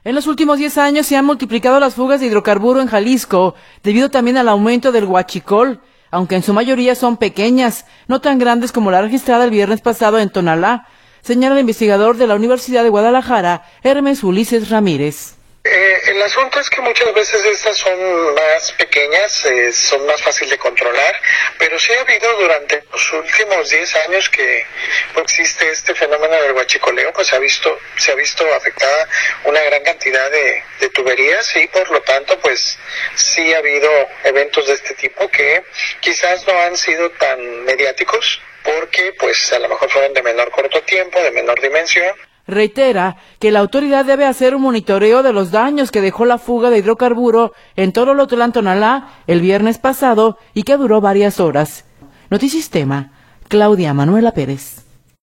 En los últimos 10 años se han multiplicado las fugas de hidrocarburo en Jalisco, debido también al aumento del huachicol, aunque en su mayoría son pequeñas, no tan grandes como la registrada el viernes pasado en Tonalá, señala el investigador de la Universidad de Guadalajara, Hermes Ulises Ramírez. El asunto es que muchas veces estas son más pequeñas, son más fáciles de controlar, pero sí ha habido durante los últimos 10 años que existe este fenómeno del huachicoleo, pues se ha visto afectada una gran cantidad de tuberías y por lo tanto pues sí ha habido eventos de este tipo que quizás no han sido tan mediáticos porque pues a lo mejor fueron de menor corto tiempo, de menor dimensión. Reitera que la autoridad debe hacer un monitoreo de los daños que dejó la fuga de hidrocarburo en Tololotlán, Tonalá, el viernes pasado y que duró varias horas. Notisistema, Claudia Manuela Pérez.